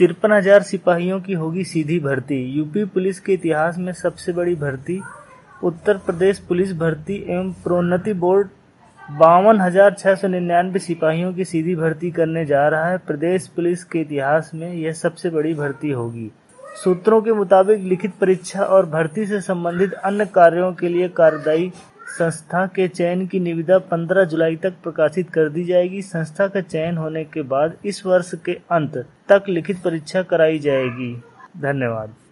53,000 सिपाहियों की होगी सीधी भर्ती। यूपी पुलिस के इतिहास में सबसे बड़ी भर्ती। उत्तर प्रदेश पुलिस भर्ती एवं प्रोन्नति बोर्ड 52,699 सिपाहियों की सीधी भर्ती करने जा रहा है। प्रदेश पुलिस के इतिहास में यह सबसे बड़ी भर्ती होगी। सूत्रों के मुताबिक लिखित परीक्षा और भर्ती से संबंधित अन्य कार्यों के लिए कार्यदायी संस्था के चयन की निविदा 15 जुलाई तक प्रकाशित कर दी जाएगी। संस्था का चयन होने के बाद इस वर्ष के अंत तक लिखित परीक्षा कराई जाएगी। धन्यवाद।